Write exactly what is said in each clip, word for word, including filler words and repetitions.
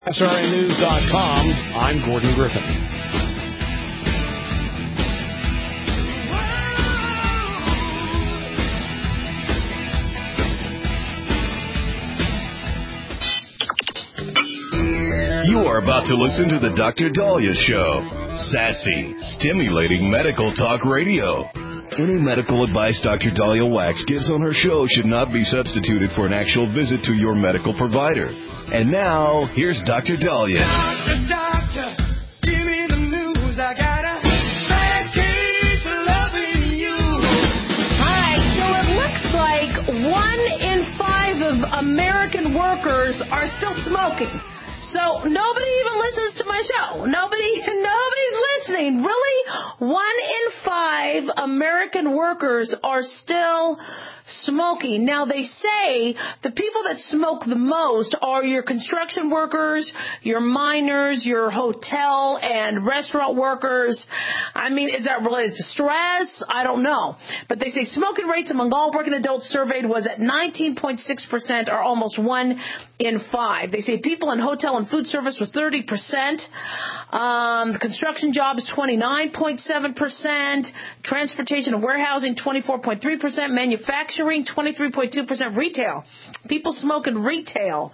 S R N News dot com, I'm Gordon Griffin. You are about to listen to the Doctor Dahlia Show. Sassy, stimulating medical talk radio. Any medical advice Doctor Dahlia Wax gives on her show should not be substituted for an actual visit to your medical provider. And now, here's Doctor Dahlia. Doctor, doctor, give me the news. I got a bad case of loving you. All right, so it looks like one in five of American workers are still smoking. So nobody even listens to my show. Nobody, nobody's listening. Really? One in five American workers are still smoking. Now, they say the people that smoke the most are your construction workers, your miners, your hotel and restaurant workers. I mean, is that related to stress? I don't know. But they say smoking rates among all working adults surveyed was at nineteen point six percent, or almost one in five. They say people in hotel and food service were thirty percent. Um, construction jobs, twenty-nine point seven percent. Transportation and warehousing, twenty-four point three percent. Manufacturing, twenty-three point two percent. Retail. People smoke in retail.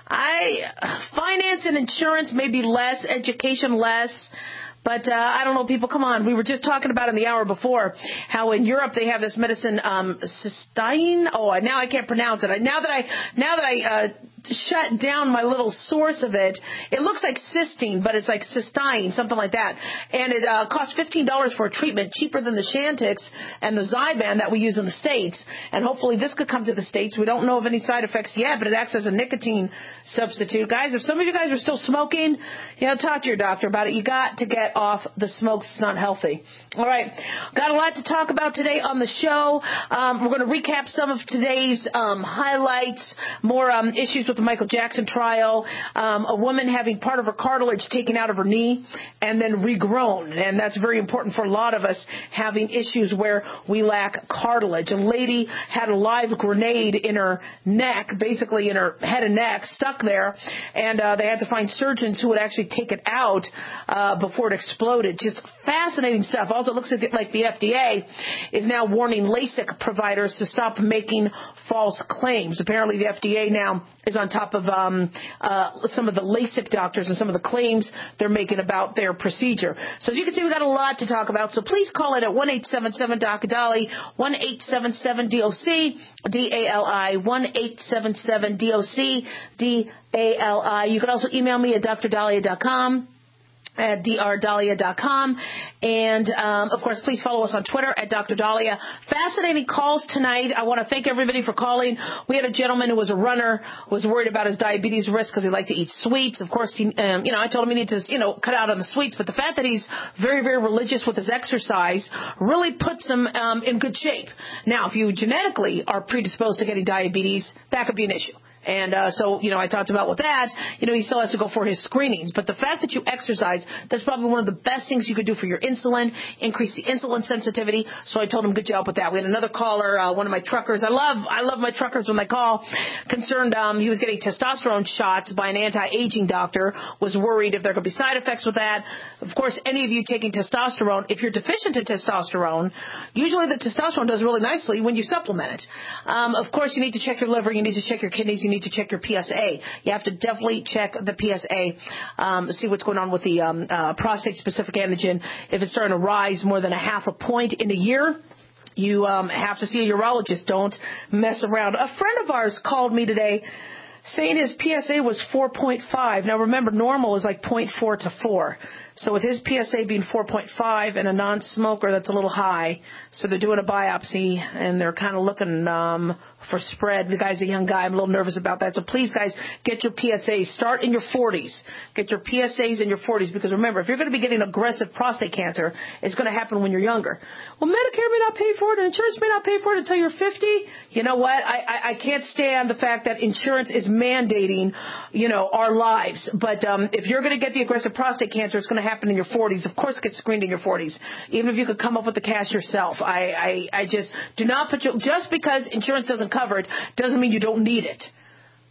I, finance and insurance maybe less, education less. But uh, I don't know, people, come on. We were just talking about in the hour before how in Europe they have this medicine, um, cysteine. Oh, now I can't pronounce it. Now that I now that I uh, shut down my little source of it, it looks like cysteine, but it's like cysteine, something like that. And it uh, costs fifteen dollars for a treatment, cheaper than the Chantix and the Zyban that we use in the States. And hopefully this could come to the States. We don't know of any side effects yet, but it acts as a nicotine substitute. Guys, if some of you guys are still smoking, you know, talk to your doctor about it. You got to get off the smokes. It's not healthy. All right. Got a lot to talk about today on the show. Um, we're going to recap some of today's um, highlights, more um, issues with the Michael Jackson trial, um, a woman having part of her cartilage taken out of her knee and then regrown. And that's very important for a lot of us having issues where we lack cartilage. A lady had a live grenade in her neck, basically in her head and neck, stuck there, and uh, they had to find surgeons who would actually take it out uh, before it exploded. Just fascinating stuff. Also, it looks like the F D A is now warning LASIK providers to stop making false claims. Apparently, the F D A now is on top of um, uh, some of the LASIK doctors and some of the claims they're making about their procedure. So as you can see, we've got a lot to talk about. So please call it at one eight seven seven D O C D A L I, one eight seven seven D O C, D A L I, one eight seven seven D O C, D A L I. You can also email me at D R Dahlia dot com. at D R Dahlia dot com. And, um, of course, please follow us on Twitter at Doctor Dahlia. Fascinating calls tonight. I want to thank everybody for calling. We had a gentleman who was a runner, was worried about his diabetes risk because he liked to eat sweets. Of course, he, um, you know, I told him he needed to, you know, cut out on the sweets. But the fact that he's very, very religious with his exercise really puts him um, in good shape. Now, if you genetically are predisposed to getting diabetes, that could be an issue. And uh, so, you know, I talked about with that, you know, he still has to go for his screenings. But the fact that you exercise, that's probably one of the best things you could do for your insulin, increase the insulin sensitivity. So I told him, good job with that. We had another caller, uh, one of my truckers. I love I love my truckers when they call, concerned um, he was getting testosterone shots by an anti-aging doctor, was worried if there could be side effects with that. Of course, any of you taking testosterone, if you're deficient in testosterone, usually the testosterone does really nicely when you supplement it. Um, of course, you need to check your liver. You need to check your kidneys. You need to check your P S A. You have to definitely check the P S A, um, see what's going on with the um, uh, prostate-specific antigen. If it's starting to rise more than a half a point in a year, you um, have to see a urologist. Don't mess around. A friend of ours called me today saying his P S A was four point five. Now, remember, normal is like zero point four to four. So with his P S A being four point five and a non-smoker, that's a little high. So they're doing a biopsy, and they're kind of looking um, for spread. The guy's a young guy. I'm a little nervous about that. So please, guys, get your P S As. Start in your forties. Get your P S As in your forties, because remember, if you're going to be getting aggressive prostate cancer, it's going to happen when you're younger. Well, Medicare may not pay for it, and insurance may not pay for it until you're fifty. You know what? I, I, I can't stand the fact that insurance is mandating, you know, our lives. But um, if you're going to get the aggressive prostate cancer, it's going to happen in your forties. Of course, get screened in your forties. Even if you could come up with the cash yourself. I, I, I just do not put you, just because insurance doesn't cover it doesn't mean you don't need it.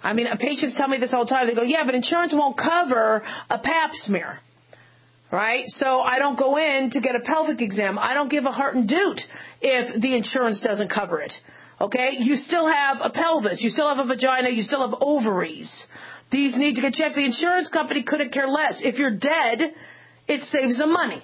I mean, patients tell me this all the time. They go, yeah, but insurance won't cover a pap smear. Right? So I don't go in to get a pelvic exam. I don't give a heart and doot if the insurance doesn't cover it. Okay? You still have a pelvis. You still have a vagina. You still have ovaries. These need to get checked. The insurance company couldn't care less. If you're dead, it saves them money.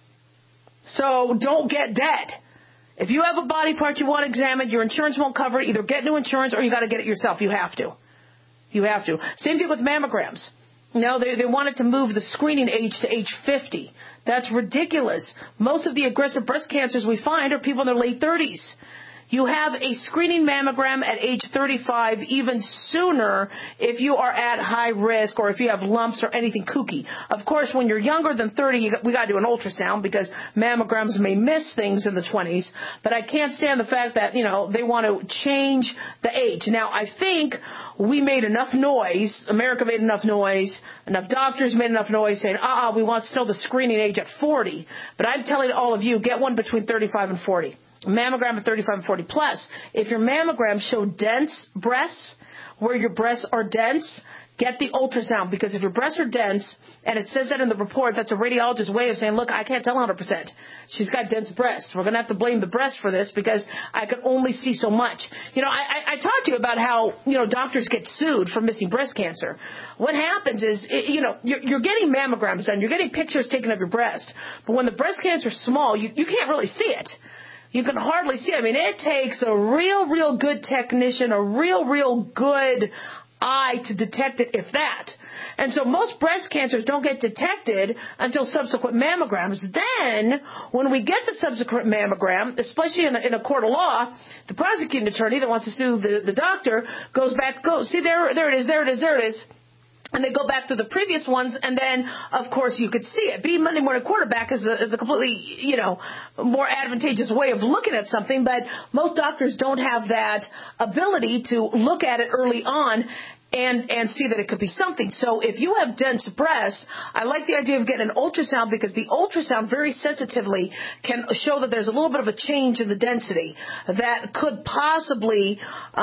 So don't get dead. If you have a body part you want examined, your insurance won't cover it. Either get new insurance or you got to get it yourself. You have to. You have to. Same thing with mammograms. No, they, they wanted to move the screening age to age fifty. That's ridiculous. Most of the aggressive breast cancers we find are people in their late thirties. You have a screening mammogram at age thirty-five, even sooner if you are at high risk or if you have lumps or anything kooky. Of course, when you're younger than thirty, you, we got to do an ultrasound because mammograms may miss things in the twenties. But I can't stand the fact that, you know, they want to change the age. Now, I think we made enough noise, America made enough noise, enough doctors made enough noise saying, uh-uh, we want still the screening age at forty. But I'm telling all of you, get one between thirty-five and forty. Mammogram at thirty-five and forty. Plus, if your mammogram show dense breasts, where your breasts are dense, get the ultrasound. Because if your breasts are dense, and it says that in the report, that's a radiologist's way of saying, look, I can't tell one hundred percent. She's got dense breasts. We're going to have to blame the breast for this because I could only see so much. You know, I, I, I talked to you about how, you know, doctors get sued for missing breast cancer. What happens is, it, you know, you're, you're getting mammograms done. You're getting pictures taken of your breast. But when the breast cancer is small, you, you can't really see it. You can hardly see it. I mean, it takes a real, real good technician, a real, real good eye to detect it, if that. And so most breast cancers don't get detected until subsequent mammograms. Then, when we get the subsequent mammogram, especially in a, in a court of law, the prosecuting attorney that wants to sue the, the doctor goes back, goes, see, there, there it is, there it is, there it is. And they go back to the previous ones, and then, of course, you could see it. Being Monday morning quarterback is a, is a completely, you know, more advantageous way of looking at something, but most doctors don't have that ability to look at it early on and and see that it could be something. So if you have dense breasts, I like the idea of getting an ultrasound because the ultrasound very sensitively can show that there's a little bit of a change in the density that could possibly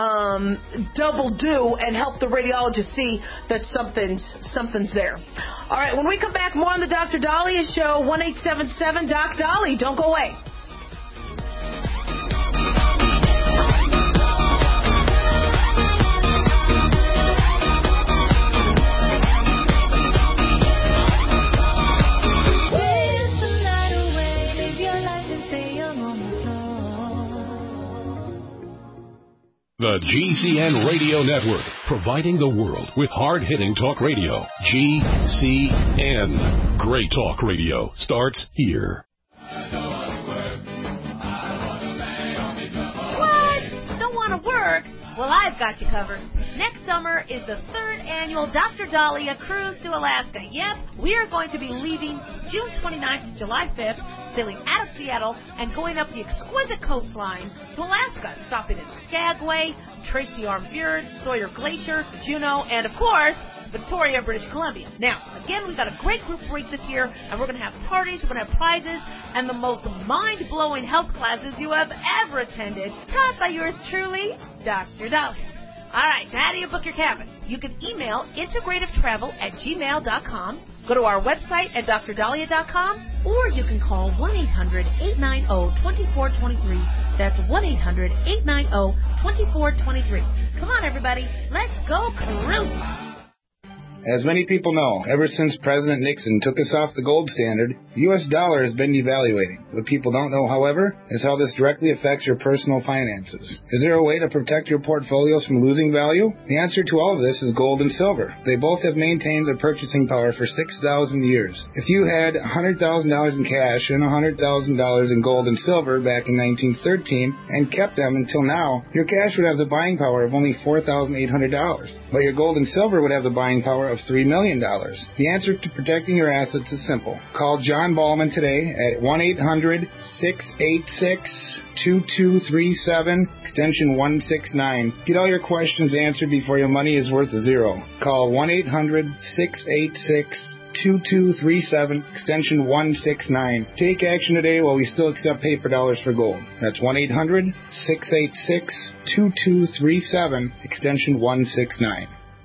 um, double do and help the radiologist see that something's something's there. All right, when we come back, more on the Doctor Dahlia Show, one eight seven seven Doc Dolly. Don't go away. The G C N Radio Network, providing the world with hard-hitting talk radio. G C N. Great talk radio starts here. What? Don't want to work? Well, I've got you covered. Next summer is the third annual Doctor Dahlia Cruise to Alaska. Yep, we are going to be leaving June twenty-ninth to July fifth, sailing out of Seattle and going up the exquisite coastline to Alaska, stopping at Skagway, Tracy Arm Fjord, Sawyer Glacier, Juneau, and, of course, Victoria, British Columbia. Now, again, we've got a great group rate this year, and we're going to have parties, we're going to have prizes, and the most mind-blowing health classes you have ever attended, taught by yours truly, Doctor Dahlia. All right, so how do you book your cabin? You can email integrativetravel at gmail dot com, go to our website at dr dahlia dot com, or you can call one eight hundred eight nine zero two four two three. That's one eight hundred eight nine zero two four two three. Come on, everybody, let's go cruising. As many people know, ever since President Nixon took us off the gold standard, the U S dollar has been devaluating. What people don't know, however, is how this directly affects your personal finances. Is there a way to protect your portfolios from losing value? The answer to all of this is gold and silver. They both have maintained their purchasing power for six thousand years. If you had one hundred thousand dollars in cash and one hundred thousand dollars in gold and silver back in nineteen thirteen and kept them until now, your cash would have the buying power of only four thousand eight hundred dollars, but your gold and silver would have the buying power of three million dollars. The answer to protecting your assets is simple. Call John Ballman today at one eight hundred six eight six two two three seven, extension one six nine. Get all your questions answered before your money is worth a zero. Call one eight hundred six eight six two two three seven, extension one six nine. Take action today while we still accept paper dollars for gold. That's one eight hundred six eight six two two three seven, extension one six nine.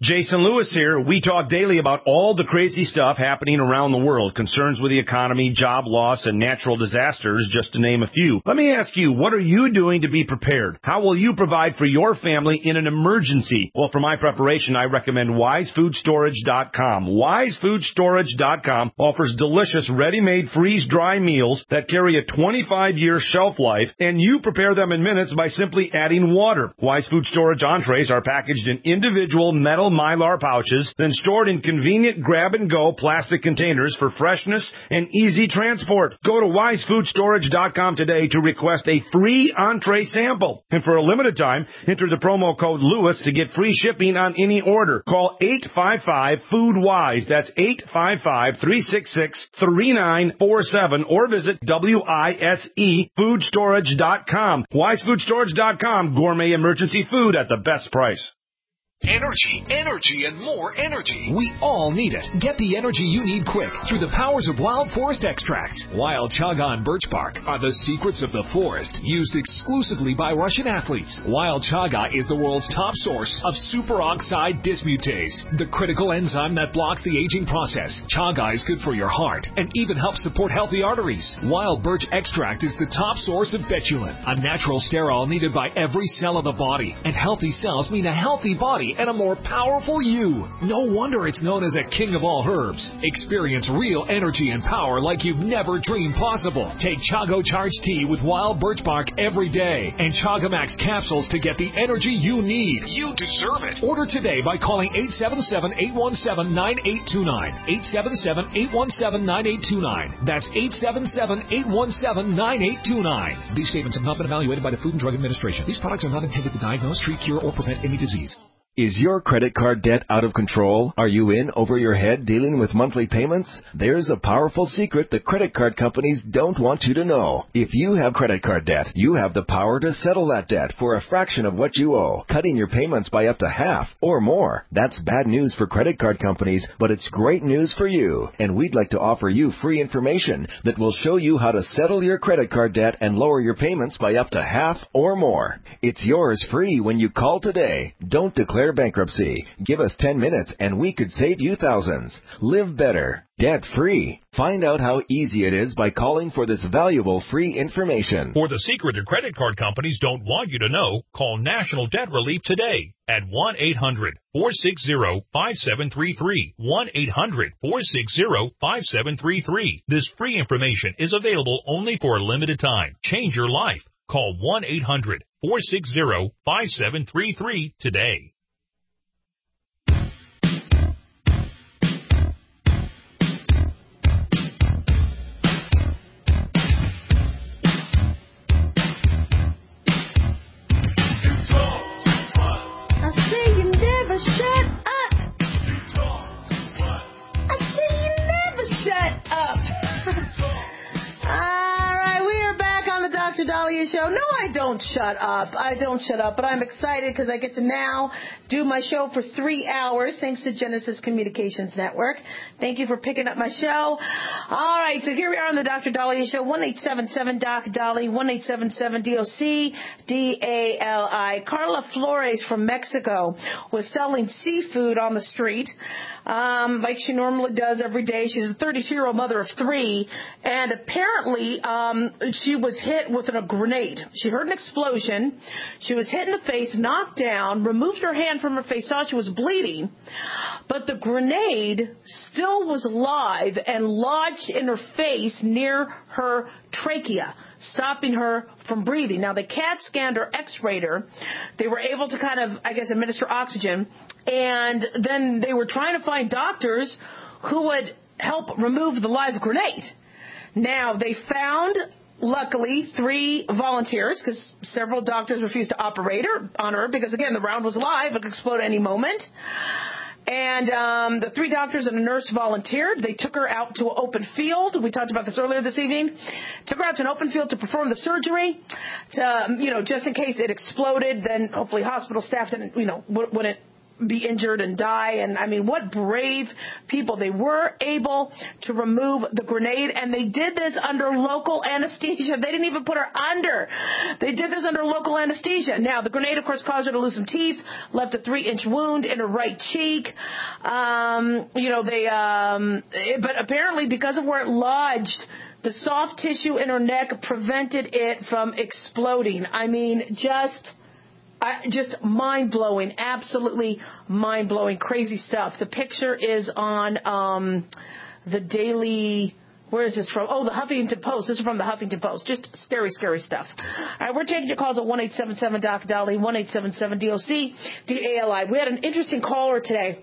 Jason Lewis here. We talk daily about all the crazy stuff happening around the world, concerns with the economy, job loss, and natural disasters, just to name a few. Let me ask you, what are you doing to be prepared? How will you provide for your family in an emergency? Well, for my preparation, I recommend wise food storage dot com. wise food storage dot com offers delicious ready-made freeze-dry meals that carry a twenty-five year shelf life, and you prepare them in minutes by simply adding water. Wise Food Storage entrees are packaged in individual metal Mylar pouches, then stored in convenient grab-and-go plastic containers for freshness and easy transport. Go to wise food storage dot com today to request a free entree sample. And for a limited time, enter the promo code Lewis to get free shipping on any order. Call eight five five, food wise. That's eight five five, three six six, three nine four seven or visit wise food storage dot com. wise food storage dot com, gourmet emergency food at the best price. Energy, energy, and more energy. We all need it. Get the energy you need quick through the powers of Wild Forest Extracts. Wild Chaga and birch bark are the secrets of the forest, used exclusively by Russian athletes. Wild Chaga is the world's top source of superoxide dismutase, the critical enzyme that blocks the aging process. Chaga is good for your heart and even helps support healthy arteries. Wild birch extract is the top source of betulin, a natural sterol needed by every cell of the body. And healthy cells mean a healthy body and a more powerful you. No wonder it's known as a king of all herbs. Experience real energy and power like you've never dreamed possible. Take Chago Charge Tea with wild birch bark every day and Chagamax capsules to get the energy you need. You deserve it. Order today by calling eight seven seven, eight one seven, nine eight two nine. eight seven seven, eight one seven, nine eight two nine. That's eight seven seven, eight one seven, nine eight two nine. These statements have not been evaluated by the Food and Drug Administration. These products are not intended to diagnose, treat, cure, or prevent any disease. Is your credit card debt out of control? Are you in over your head dealing with monthly payments? There's a powerful secret the credit card companies don't want you to know. If you have credit card debt, you have the power to settle that debt for a fraction of what you owe, cutting your payments by up to half or more. That's bad news for credit card companies, but it's great news for you. And we'd like to offer you free information that will show you how to settle your credit card debt and lower your payments by up to half or more. It's yours free when you call today. Don't declare bankruptcy. Give us ten minutes and we could save you thousands. Live better, debt free. Find out how easy it is by calling for this valuable free information. For the secret the credit card companies don't want you to know, call National Debt Relief today at one eight hundred, four six zero, five seven three three. one eight hundred, four six zero, five seven three three. This free information is available only for a limited time. Change your life. Call one eight hundred, four six zero, five seven three three today. Show. No, I don't shut up. I don't shut up, but I'm excited because I get to now do my show for three hours thanks to Genesis Communications Network. Thank you for picking up my show. All right, so here we are on the Doctor Dahlia Show, one eight seven seven D O C Dolly, one eight seven seven D O C D A L I. Carla Flores from Mexico was selling seafood on the street um, like she normally does every day. She's a thirty-two-year-old mother of three, and apparently um, she was hit with a grenade. She heard an explosion. She was hit in the face, knocked down, removed her hand from her face, saw she was bleeding, but the grenade still was alive and lodged in her face near her trachea, stopping her from breathing. Now, they CAT scanned her, x-rayed her. They were able to kind of, I guess, administer oxygen, and then they were trying to find doctors who would help remove the live grenade. Now, they found, luckily, three volunteers, because several doctors refused to operate her, on her because, again, the round was live. It could explode any moment. And um, the three doctors and a nurse volunteered. They took her out to an open field. We talked about this earlier this evening. Took her out to an open field to perform the surgery, to, you know, just in case it exploded, then hopefully hospital staff didn't, you know, wouldn't be injured and die. And I mean, what brave people. They were able to remove the grenade, and they did this under local anesthesia. They didn't even put her under. They did this under local anesthesia. Now, the grenade, of course, caused her to lose some teeth, left a three-inch wound in her right cheek. Um, you know, they, um, but apparently because of where it lodged, the soft tissue in her neck prevented it from exploding. I mean, just... Uh, just mind-blowing, absolutely mind-blowing, crazy stuff. The picture is on um, the Daily, where is this from? Oh, the Huffington Post. This is from the Huffington Post. Just scary, scary stuff. All right, we're taking your calls at one eight seven seven Doc Dolly, one eight seven seven D O C D A L I. We had an interesting caller today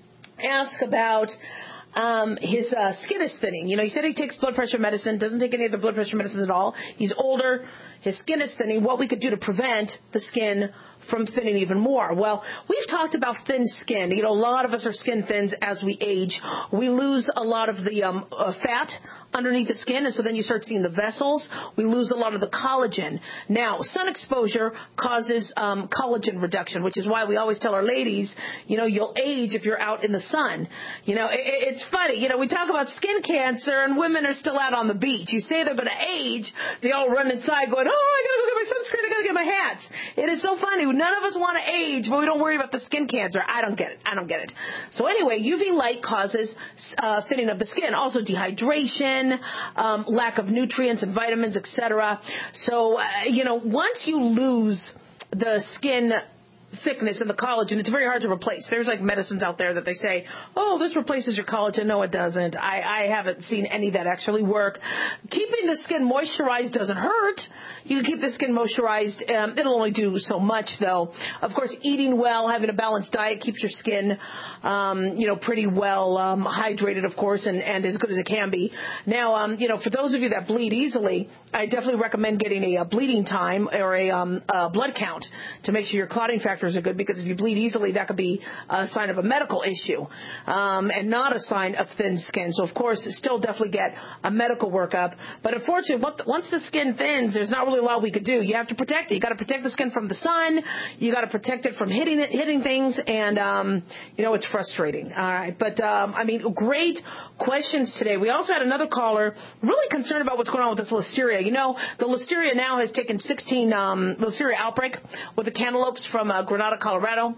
ask about Um, his uh, skin is thinning. You know, he said he takes blood pressure medicine, doesn't take any of the blood pressure medicines at all. He's older. His skin is thinning. What we could do to prevent the skin from thinning even more? Well, we've talked about thin skin. You know, a lot of us are skin thins as we age. We lose a lot of the um, uh, fat underneath the skin, and so then you start seeing the vessels. We lose a lot of the collagen. Now, sun exposure causes um, collagen reduction, which is why we always tell our ladies, you know, you'll age if you're out in the sun. You know, it, it's funny. You know, we talk about skin cancer, and women are still out on the beach. You say they're going to age, they all run inside going, oh, I got to go get my sunscreen, I got to get my hats. It is so funny. None of us want to age, but we don't worry about the skin cancer. I don't get it. I don't get it. So anyway, U V light causes uh, thinning of the skin. Also dehydration, um, lack of nutrients and vitamins, et cetera. So, uh, you know, once you lose the skin thickness and the collagen, it's very hard to replace. There's like medicines out there that they say, oh, this replaces your collagen. No, it doesn't. I, I haven't seen any that actually work. Keeping the skin moisturized doesn't hurt. You can keep the skin moisturized. Um, it'll only do so much, though. Of course, eating well, having a balanced diet keeps your skin, um, you know, pretty well um, hydrated, of course, and, and as good as it can be. Now, um, you know, for those of you that bleed easily, I definitely recommend getting a, a bleeding time or a, um, a blood count to make sure your clotting factor are good, because if you bleed easily, that could be a sign of a medical issue um, and not a sign of thin skin. So, of course, still definitely get a medical workup. But unfortunately, once the skin thins, there's not really a lot we could do. You have to protect it. You got to protect the skin from the sun. You got to protect it from hitting it, hitting things, and um, you know, it's frustrating. All right, but um, I mean, great questions today. We also had another caller really concerned about what's going on with this listeria. You know, the listeria now has taken sixteen um, listeria outbreak with the cantaloupes from uh, Granada, Colorado.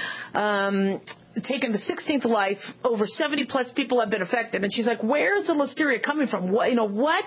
Um, taken the sixteenth life. Over seventy plus people have been affected. And she's like, where's the listeria coming from? What, you know, what?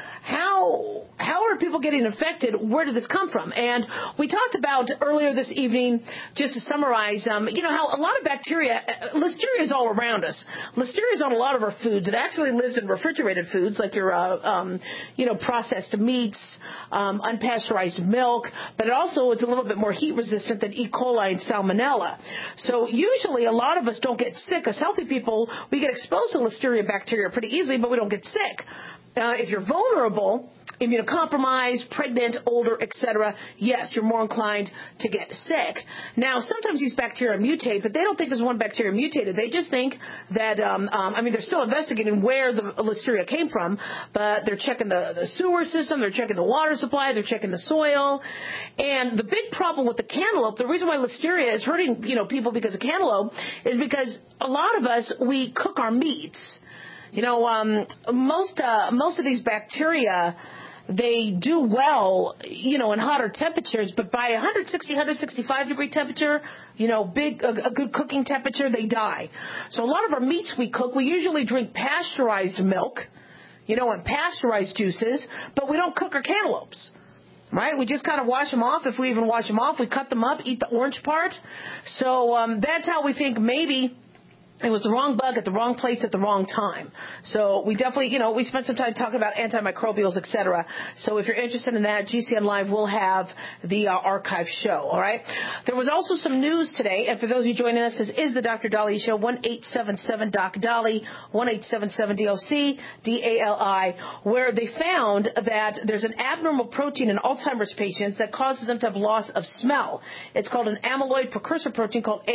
How how are people getting infected? Where did this come from? And we talked about earlier this evening, just to summarize, um, you know, how a lot of bacteria, uh, listeria is all around us. Listeria is on a lot of our foods. It actually lives in refrigerated foods like your, uh, um, you know, processed meats, um, unpasteurized milk, but it also it's a little bit more heat resistant than E. coli and salmonella. So usually a lot of us don't get sick. As healthy people, we get exposed to listeria bacteria pretty easily, but we don't get sick. Uh, if you're vulnerable, immunocompromised, pregnant, older, et cetera, yes, you're more inclined to get sick. Now, sometimes these bacteria mutate, but they don't think there's one bacteria mutated. They just think that, um, um, I mean, they're still investigating where the listeria came from, but they're checking the, the sewer system, they're checking the water supply, they're checking the soil. And the big problem with the cantaloupe, the reason why listeria is hurting, you know, people because of cantaloupe is because a lot of us, we cook our meats. You know, um, most uh, most of these bacteria, they do well, you know, in hotter temperatures, but by one sixty, one sixty-five degree temperature, you know, big a, a good cooking temperature, they die. So a lot of our meats we cook, we usually drink pasteurized milk, you know, and pasteurized juices, but we don't cook our cantaloupes. Right? We just kind of wash them off. If we even wash them off, we cut them up, eat the orange part. So um, that's how we think maybe it was the wrong bug at the wrong place at the wrong time. So we definitely, you know, we spent some time talking about antimicrobials, et cetera. So if you're interested in that, G C N Live will have the uh, archive show, all right? There was also some news today, and for those of you joining us, this is the Doctor Dolly Show, one eight seven seven Doc Dolly, one eight seven seven D O C D A L I, where they found that there's an abnormal protein in Alzheimer's patients that causes them to have loss of smell. It's called an amyloid precursor protein called A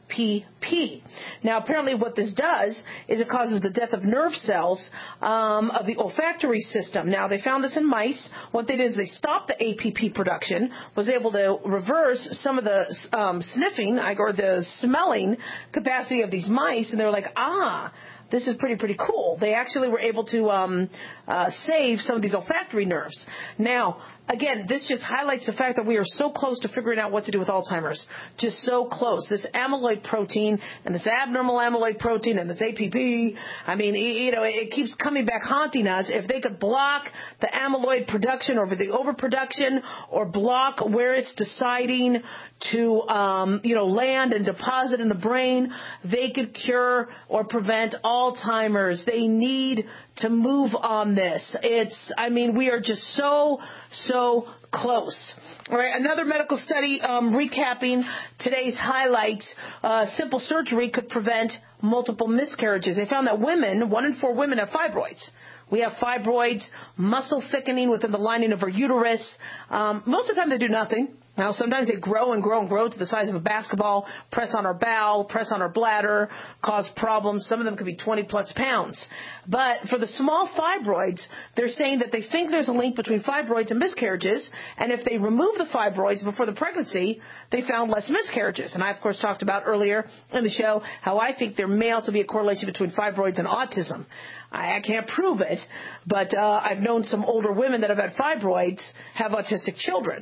P P. Now, apparently what this does is it causes the death of nerve cells um, of the olfactory system. Now, they found this in mice. What they did is they stopped the A P P production, was able to reverse some of the um, sniffing or the smelling capacity of these mice, and they were like, ah, this is pretty, pretty cool. They actually were able to um, uh, save some of these olfactory nerves. Now, again, this just highlights the fact that we are so close to figuring out what to do with Alzheimer's. Just so close. This amyloid protein and this abnormal amyloid protein and this A P P, I mean, you know, it keeps coming back haunting us. If they could block the amyloid production or the overproduction or block where it's deciding to, um, you know, land and deposit in the brain, they could cure or prevent Alzheimer's. They need to move on this. It's, I mean, we are just so, so close. All right, another medical study um, recapping today's highlights. Uh, simple surgery could prevent multiple miscarriages. They found that women, one in four women have fibroids. We have fibroids, muscle thickening within the lining of our uterus. Um, most of the time they do nothing. Now, sometimes they grow and grow and grow to the size of a basketball, press on our bowel, press on our bladder, cause problems. Some of them could be twenty plus pounds. But for the small fibroids, they're saying that they think there's a link between fibroids and miscarriages. And if they remove the fibroids before the pregnancy, they found less miscarriages. And I, of course, talked about earlier in the show how I think there may also be a correlation between fibroids and autism. I, I can't prove it, but uh, I've known some older women that have had fibroids have autistic children.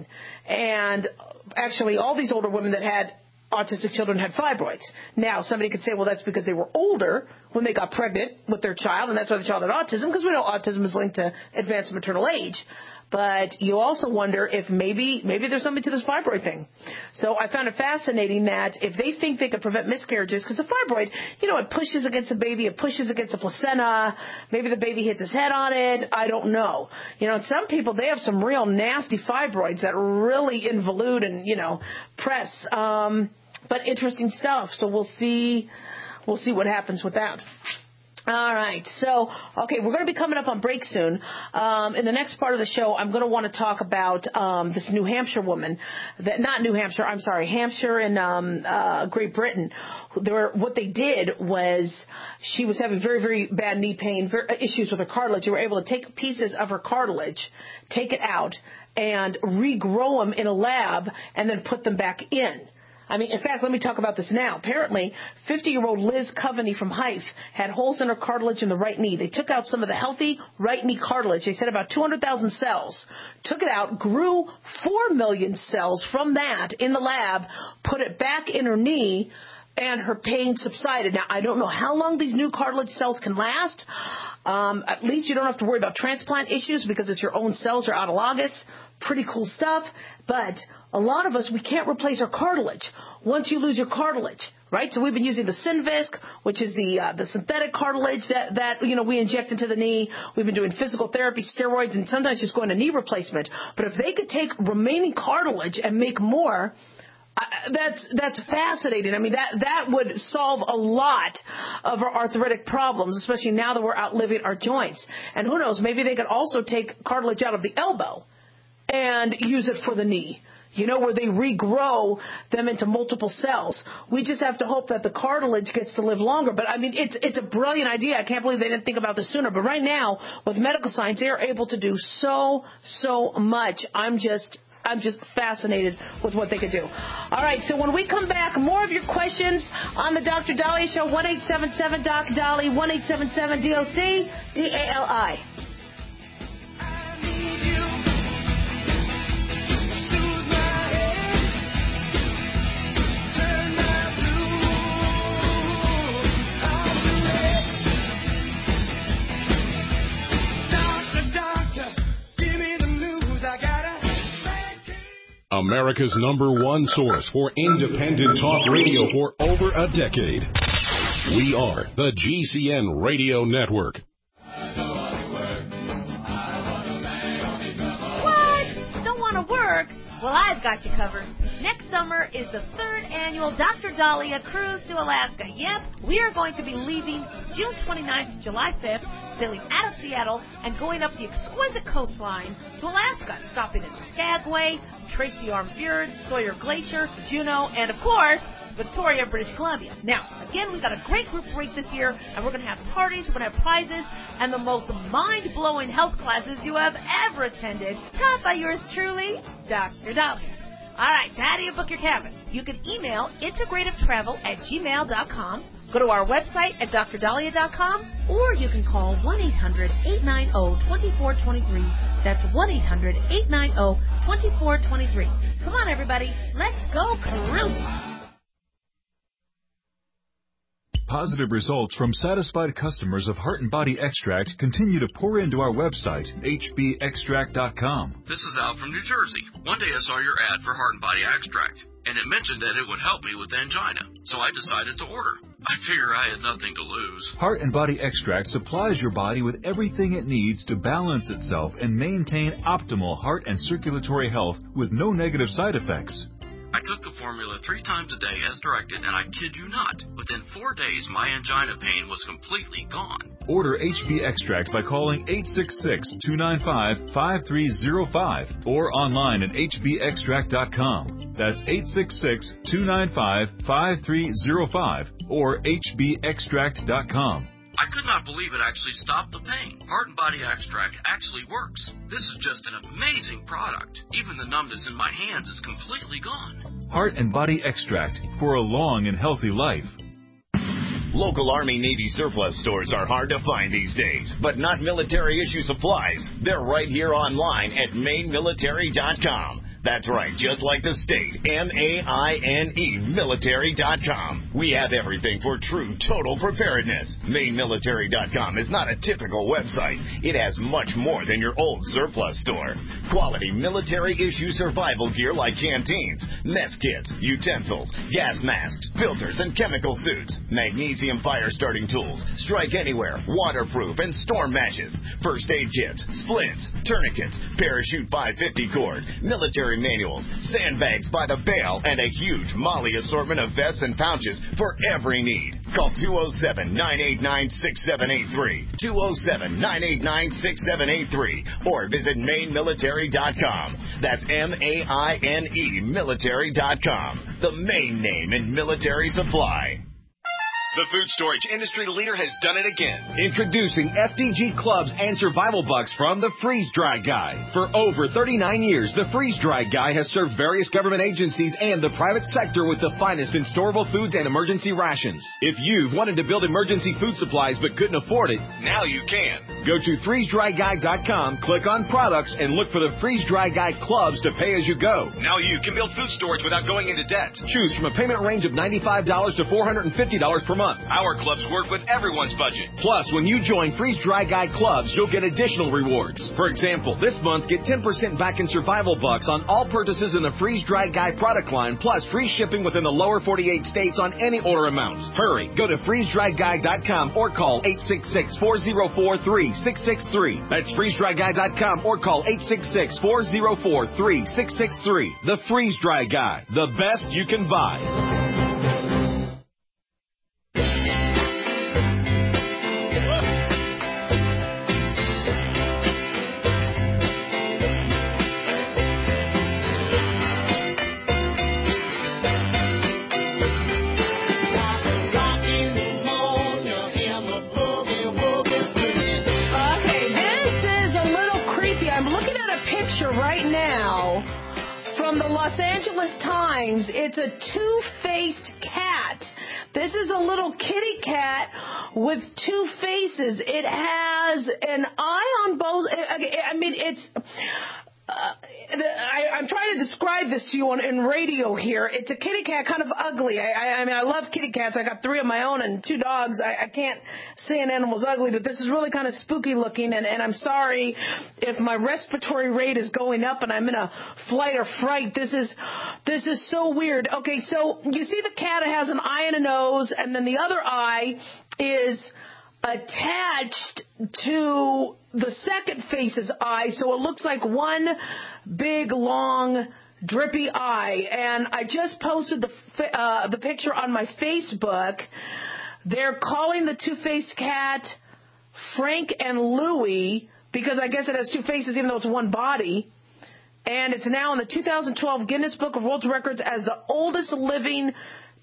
And actually, all these older women that had autistic children had fibroids. Now, somebody could say, well, that's because they were older when they got pregnant with their child, and that's why the child had autism, because we know autism is linked to advanced maternal age. But you also wonder if maybe maybe there's something to this fibroid thing. So I found it fascinating that if they think they could prevent miscarriages, because the fibroid, you know, it pushes against the baby, it pushes against the placenta, maybe the baby hits his head on it, I don't know. You know, some people, they have some real nasty fibroids that really involute and, you know, press. Um, but interesting stuff. So we'll see, we'll see what happens with that. All right. So, okay, we're going to be coming up on break soon. Um, in the next part of the show, I'm going to want to talk about um, this New Hampshire woman, that not New Hampshire, I'm sorry, Hampshire in um, uh, Great Britain. There were, what they did was she was having very, very bad knee pain, very, issues with her cartilage. They were able to take pieces of her cartilage, take it out, and regrow them in a lab and then put them back in. I mean, in fact, let me talk about this now. Apparently, fifty-year-old Liz Coveney from Hythe had holes in her cartilage in the right knee. They took out some of the healthy right knee cartilage. They said about two hundred thousand cells. Took it out, grew four million cells from that in the lab, put it back in her knee, and her pain subsided. Now, I don't know how long these new cartilage cells can last. Um, at least you don't have to worry about transplant issues because it's your own cells, are autologous. Pretty cool stuff. But a lot of us, we can't replace our cartilage once you lose your cartilage, right? So we've been using the Synvisc, which is the uh, the synthetic cartilage that, that, you know, we inject into the knee. We've been doing physical therapy, steroids, and sometimes just going to knee replacement. But if they could take remaining cartilage and make more, Uh, that's that's fascinating. I mean, that that would solve a lot of our arthritic problems, especially now that we're outliving our joints. And who knows, maybe they could also take cartilage out of the elbow and use it for the knee, you know, where they regrow them into multiple cells. We just have to hope that the cartilage gets to live longer. But, I mean, it's it's a brilliant idea. I can't believe they didn't think about this sooner. But right now, with medical science, they are able to do so, so much. I'm just... I'm just fascinated with what they could do. All right, so when we come back, more of your questions on the Doctor Daliah Show, one eight seven seven Doc Dolly, one eight seven seven D O C D A L I. America's number one source for independent talk radio for over a decade. We are the G C N Radio Network. What? Don't want to work? Well, I've got you covered. Next summer is the third annual Doctor Daliah Cruise to Alaska. Yep, we are going to be leaving June twenty-ninth to July fifth, sailing out of Seattle and going up the exquisite coastline to Alaska, stopping at Skagway, Tracy Arm Fjord, Sawyer Glacier, Juneau, and of course, Victoria, British Columbia. Now, again, we've got a great group break this year, and we're going to have parties, we're going to have prizes, and the most mind-blowing health classes you have ever attended, taught by yours truly, Doctor Dahlia. All right, so how do you book your cabin? You can email integrativetravel at gmail dot com, go to our website at d r dahlia dot com, or you can call one eight hundred, eight nine zero, two four two three. That's one eight hundred, eight nine zero, two four two three. Come on, everybody, let's go cruising. Positive results from satisfied customers of Heart and Body Extract continue to pour into our website, h b extract dot com. This is Al from New Jersey. One day I saw your ad for Heart and Body Extract, and it mentioned that it would help me with angina, so I decided to order. I figure I had nothing to lose. Heart and Body Extract supplies your body with everything it needs to balance itself and maintain optimal heart and circulatory health with no negative side effects. I took the formula three times a day as directed, and I kid you not, within four days my angina pain was completely gone. Order H B Extract by calling eight six six, two nine five, five three zero five or online at h b extract dot com. That's eight six six, two nine five, five three zero five or h b extract dot com. I could not believe it actually stopped the pain. Heart and Body Extract actually works. This is just an amazing product. Even the numbness in my hands is completely gone. Heart and Body Extract for a long and healthy life. Local Army-Navy surplus stores are hard to find these days, but not military-issue supplies. They're right here online at maine military dot com. That's right, just like the state, M A I N E, military dot com. We have everything for true total preparedness. maine military dot com is not a typical website. It has much more than your old surplus store. Quality military-issue survival gear like canteens, mess kits, utensils, gas masks, filters, and chemical suits, magnesium fire-starting tools, strike anywhere, waterproof, and storm matches, first aid kits, splints, tourniquets, parachute five fifty cord, military manuals, sandbags by the bale, and a huge Molly assortment of vests and pouches for every need. Call two oh seven, nine eight nine, six seven eight three, two oh seven, nine eight nine, six seven eight three, or visit maine military dot com. That's M A I N E, military dot com, the main name in military supply. The food storage industry leader has done it again. Introducing F D G Clubs and Survival Bucks from the Freeze Dry Guy. For over thirty-nine years, the Freeze Dry Guy has served various government agencies and the private sector with the finest in storable foods and emergency rations. If you've wanted to build emergency food supplies but couldn't afford it, now you can. Go to freeze dry guy dot com, click on products, and look for the Freeze Dry Guy Clubs to pay as you go. Now you can build food storage without going into debt. Choose from a payment range of ninety-five dollars to four hundred fifty dollars per month. Our clubs work with everyone's budget. Plus, when you join Freeze Dry Guy Clubs, you'll get additional rewards. For example, this month, get ten percent back in Survival Bucks on all purchases in the Freeze Dry Guy product line, plus free shipping within the lower forty-eight states on any order amount. Hurry, go to freeze dry guy dot com or call eight six six, four oh four, three six six three. That's freeze dry guy dot com or call eight six six, four oh four, three six six three. The Freeze Dry Guy, the best you can buy. Los Angeles Times. It's a two-faced cat. This is a little kitty cat with two faces. It has an eye on both. I mean, it's. Uh, I, I'm trying to describe this to you on in radio here. It's a kitty cat, kind of ugly. I, I, I mean, I love kitty cats. I got three of my own and two dogs. I, I can't say an animal's ugly, but this is really kind of spooky looking. And, and I'm sorry if my respiratory rate is going up and I'm in a flight or fright. This is this is so weird. Okay, so you see the cat has an eye and a nose, and then the other eye is attached to the second face's eye, so it looks like one big, long, drippy eye. And I just posted the uh, the picture on my Facebook. They're calling the two-faced cat Frank and Louie because I guess it has two faces even though it's one body. And it's now in the two thousand twelve Guinness Book of World Records as the oldest living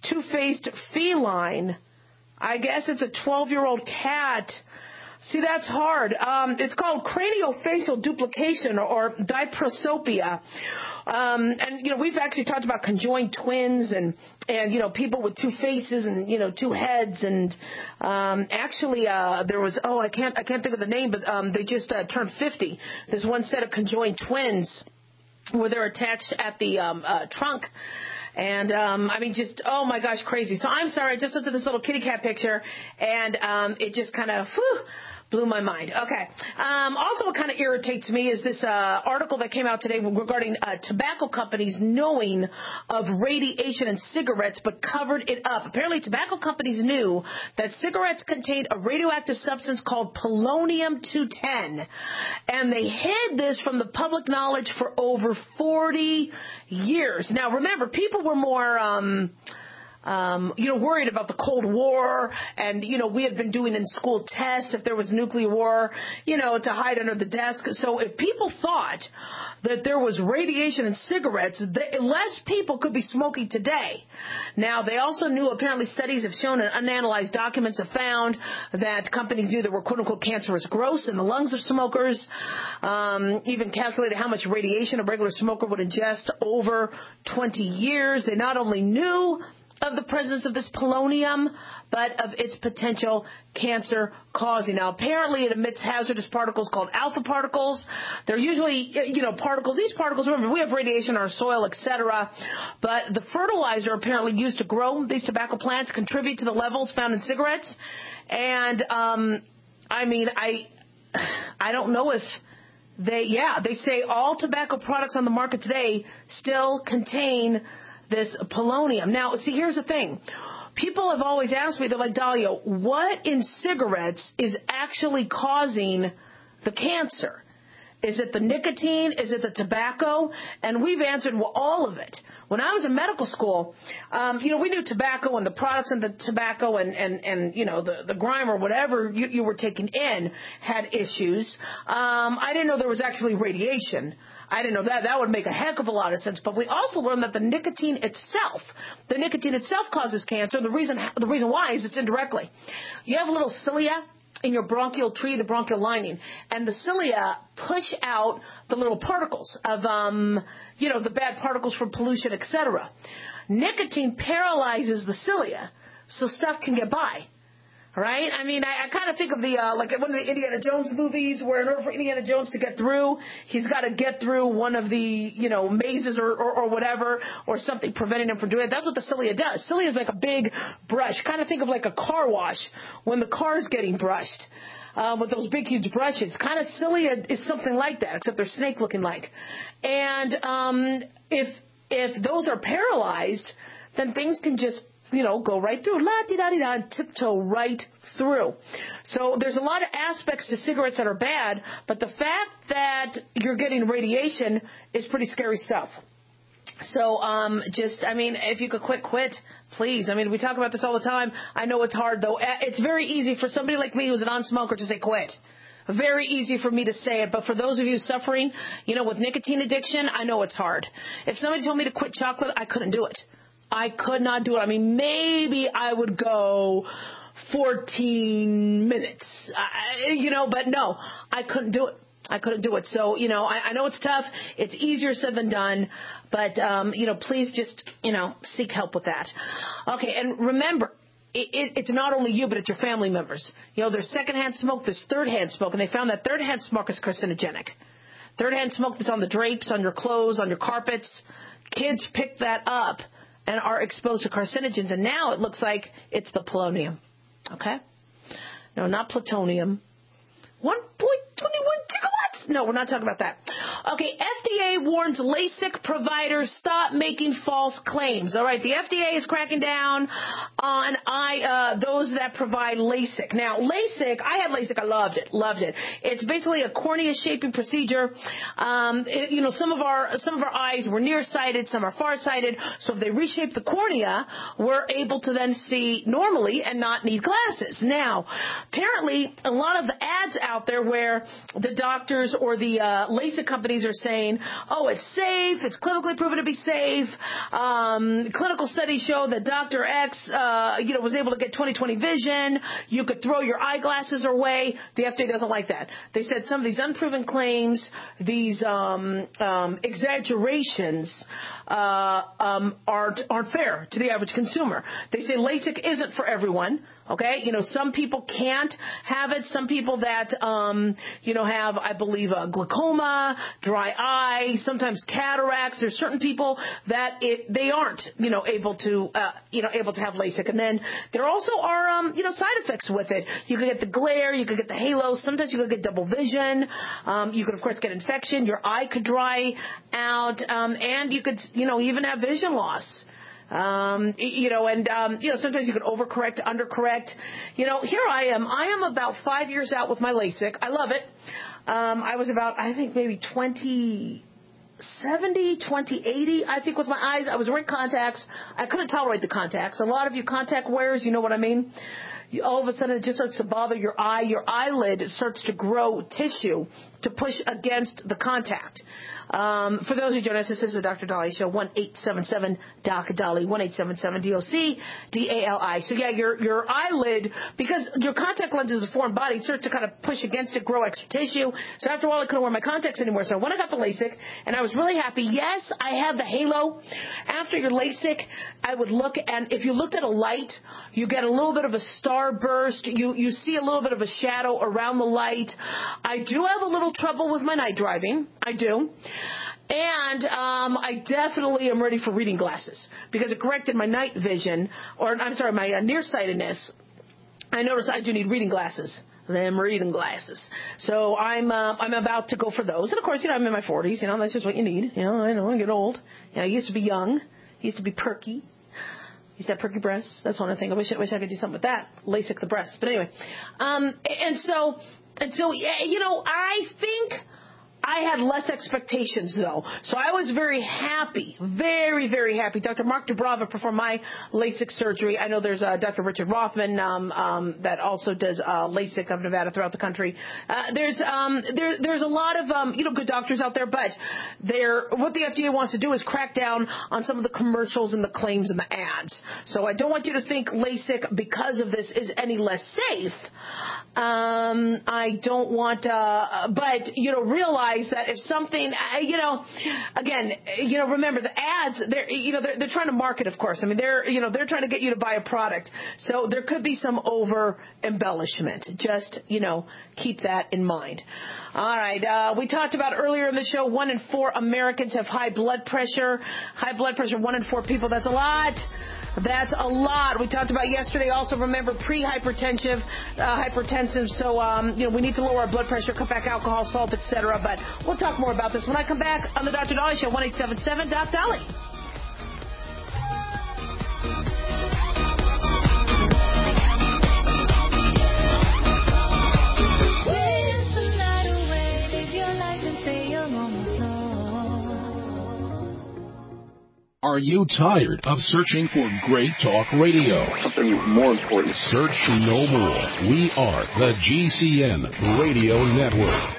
two-faced feline. I guess it's a twelve-year-old cat. See, that's hard. Um, it's called craniofacial duplication or diprosopia. Um, and, you know, we've actually talked about conjoined twins and, and, you know, people with two faces and, you know, two heads. And, um, actually, uh, there was, oh, I can't, I can't think of the name, but, um, they just, uh, turned fifty. There's one set of conjoined twins where they're attached at the, um, uh, trunk. And, um, I mean, just, oh my gosh, crazy. So I'm sorry, I just looked at this little kitty cat picture and, um, it just kind of, whew, blew my mind. Okay. Um, also, what kind of irritates me is this uh, article that came out today regarding uh, tobacco companies knowing of radiation in cigarettes but covered it up. Apparently, tobacco companies knew that cigarettes contained a radioactive substance called polonium two ten, and they hid this from the public knowledge for over forty years. Now, remember, people were more... Um, Um, you know, worried about the Cold War, and, you know, we had been doing in school tests if there was nuclear war, you know, to hide under the desk. So if people thought that there was radiation in cigarettes, the, less people could be smoking today. Now, they also knew, apparently studies have shown and unanalyzed documents have found that companies knew there were quote-unquote cancerous growths in the lungs of smokers, um, even calculated how much radiation a regular smoker would ingest over twenty years. They not only knew of the presence of this polonium, but of its potential cancer causing. Now, apparently it emits hazardous particles called alpha particles. They're usually, you know, particles. These particles, remember, we have radiation in our soil, et cetera. But the fertilizer apparently used to grow these tobacco plants contribute to the levels found in cigarettes. And, um, I mean, I, I don't know if they, yeah, they say all tobacco products on the market today still contain this polonium. Now, see, here's the thing. People have always asked me, they're like, Dahlia, what in cigarettes is actually causing the cancer? Is it the nicotine? Is it the tobacco? And we've answered, well, all of it. When I was in medical school, um, you know, we knew tobacco and the products in the tobacco and, and, and you know, the, the grime or whatever you, you were taking in had issues. Um, I didn't know there was actually radiation. I didn't know that. That would make a heck of a lot of sense. But we also learned that the nicotine itself, the nicotine itself causes cancer. The reason, the reason why is it's indirectly. You have little cilia in your bronchial tree, the bronchial lining, and the cilia push out the little particles of, um, you know, the bad particles from pollution, et cetera. Nicotine paralyzes the cilia, so stuff can get by. Right? I mean, I, I kind of think of the, uh, like one of the Indiana Jones movies where in order for Indiana Jones to get through, he's got to get through one of the, you know, mazes or, or, or whatever, or something preventing him from doing it. That's what the cilia does. Cilia is like a big brush. Kind of think of like a car wash when the car's getting brushed. Um, with those big, huge brushes. Kind of cilia is something like that, except they're snake-looking like. And um, if if those are paralyzed, then things can just, you know, go right through, la-di-da-di-da, and tiptoe right through. So there's a lot of aspects to cigarettes that are bad, but the fact that you're getting radiation is pretty scary stuff. So um, just, I mean, if you could quit, quit, please. I mean, we talk about this all the time. I know it's hard, though. It's very easy for somebody like me who's a non-smoker to say quit. Very easy for me to say it, but for those of you suffering, you know, with nicotine addiction, I know it's hard. If somebody told me to quit chocolate, I couldn't do it. I could not do it. I mean, maybe I would go fourteen minutes, I, you know, but no, I couldn't do it. I couldn't do it. So, you know, I, I know it's tough. It's easier said than done. But, um, you know, please just, you know, seek help with that. Okay, and remember, it, it, it's not only you, but it's your family members. You know, there's secondhand smoke, there's third-hand smoke, and they found that third-hand smoke is carcinogenic. Third-hand smoke that's on the drapes, on your clothes, on your carpets. Kids pick that up and are exposed to carcinogens, and now it looks like it's the polonium. Okay? No, not plutonium. one point two one gigawatts? No, we're not talking about that. Okay, F D A warns LASIK providers stop making false claims. All right, the F D A is cracking down on I uh, those that provide LASIK. Now, LASIK, I had LASIK. I loved it, loved it. It's basically a cornea shaping procedure. Um, it, you know, some of our some of our eyes were nearsighted, some are farsighted. So if they reshape the cornea, we're able to then see normally and not need glasses. Now, apparently, a lot of the ads out there where the doctors or the uh, LASIK company studies are saying, oh, it's safe, it's clinically proven to be safe. Um, clinical studies show that Doctor X, uh, you know, was able to get twenty twenty vision. You could throw your eyeglasses away. The F D A doesn't like that. They said some of these unproven claims, these um, um, exaggerations, uh, um, aren't, aren't fair to the average consumer. They say LASIK isn't for everyone. Okay, you know, some people can't have it. Some people that, um, you know, have, I believe, uh, glaucoma, dry eye, sometimes cataracts. There's certain people that it, they aren't, you know, able to, uh, you know, able to have LASIK. And then there also are, um, you know, side effects with it. You could get the glare, you could get the halo. Sometimes you could get double vision. Um, you could, of course, get infection. Your eye could dry out, um, and you could, you know, even have vision loss. Um, you know, and, um, you know, sometimes you can overcorrect, undercorrect. You know, here I am. I am about five years out with my LASIK. I love it. Um, I was about, I think, maybe twenty seventy, twenty eighty, I think, with my eyes. I was wearing contacts. I couldn't tolerate the contacts. A lot of you contact wearers, you know what I mean? You, all of a sudden, it just starts to bother your eye. Your eyelid starts to grow tissue to push against the contact. Um, for those who join us, this is the Doctor Dolly Show, one eight seven seven D O C Dolly, one eight seven seven D O C D A L I. So, yeah, your your eyelid, because your contact lens is a foreign body, it starts to kind of push against it, grow extra tissue. So after a while, I couldn't wear my contacts anymore. So when I got the LASIK, and I was really happy, yes, I have the halo. After your LASIK, I would look, and if you looked at a light, you get a little bit of a starburst. You, you see a little bit of a shadow around the light. I do have a little trouble with my night driving. I do. And um, I definitely am ready for reading glasses because it corrected my night vision, or I'm sorry, my uh, nearsightedness. I noticed I do need reading glasses. Them reading glasses. So I'm uh, I'm about to go for those. And of course, you know, I'm in my forties. You know, that's just what you need. You know, I know I get old. You know, I used to be young. I used to be perky. I used to have perky breasts. That's one thing. I wish I wish I could do something with that. LASIK the breasts. But anyway, um, and so and so yeah, you know, I think I had less expectations, though. So I was very happy, very, very happy. Doctor Mark Dubrava performed my LASIK surgery. I know there's uh, Doctor Richard Rothman um, um, that also does uh, LASIK of Nevada throughout the country. Uh, there's um, there, there's a lot of um, you know good doctors out there, but they're, what the F D A wants to do is crack down on some of the commercials and the claims and the ads. So I don't want you to think LASIK, because of this, is any less safe. Um, I don't want, uh, but, you know, realize that if something, you know, again, you know, remember the ads, they're, you know, they're, they're trying to market, of course. I mean, they're, you know, they're trying to get you to buy a product. So there could be some over embellishment. Just, you know, keep that in mind. All right. Uh, we talked about earlier in the show, one in four Americans have high blood pressure. High blood pressure, one in four people. That's a lot. That's a lot. We talked about yesterday also, remember, pre-hypertensive, uh, hypertensive. So, um, you know, we need to lower our blood pressure, cut back alcohol, salt, et cetera. But we'll talk more about this when I come back on the Doctor Dolly Show, one eight seven seven Doc Dolly. Are you tired of searching for great talk radio? Something more important. Search no more. We are the G C N Radio Network.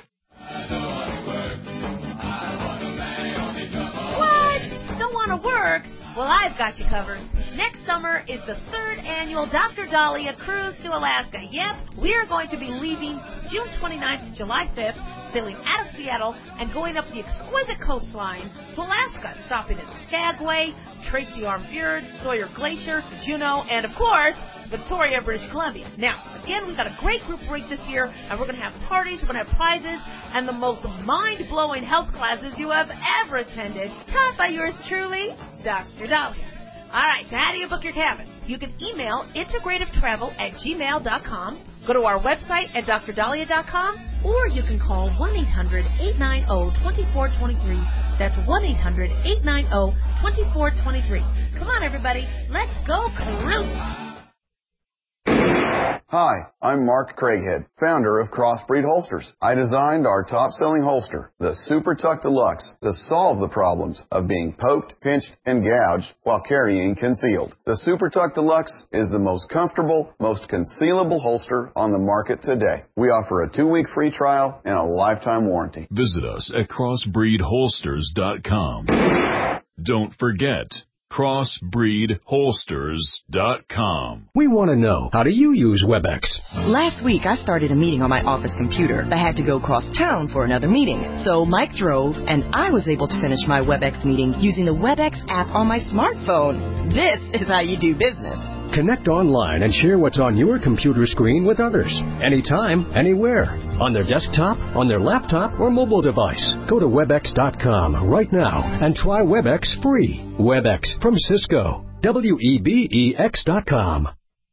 What? Don't want to work? Well, I've got you covered. Next summer is the third annual Doctor Dahlia Cruise to Alaska. Yep, we are going to be leaving June twenty-ninth to July fifth, sailing out of Seattle and going up the exquisite coastline to Alaska, stopping at Skagway, Tracy Arm Fjord, Sawyer Glacier, Juneau, and, of course, Victoria, British Columbia. Now, again, we've got a great group rate this year, and we're going to have parties, we're going to have prizes, and the most mind-blowing health classes you have ever attended, taught by yours truly, Doctor Dahlia. All right, so how do you book your cabin? You can email integrativetravel at gmail dot com, go to our website at dr dahlia dot com, or you can call one eight hundred, eight nine zero, two four two three. That's one eight hundred, eight nine zero, two four two three. Come on, everybody, let's go cruising. Hi, I'm Mark Craighead, founder of Crossbreed Holsters. I designed our top-selling holster, the Super Tuck Deluxe, to solve the problems of being poked, pinched, and gouged while carrying concealed. The Super Tuck Deluxe is the most comfortable, most concealable holster on the market today. We offer a two-week free trial and a lifetime warranty. Visit us at crossbreed holsters dot com. Don't forget, crossbreed holsters dot com. We want to know, how do you use WebEx? Last week, I started a meeting on my office computer. I had to go cross town for another meeting. So Mike drove, and I was able to finish my WebEx meeting using the WebEx app on my smartphone. This is how you do business. Connect online and share what's on your computer screen with others. Anytime, anywhere. On their desktop, on their laptop, or mobile device. Go to webex dot com right now and try WebEx free. WebEx from Cisco. W E B E X dot com.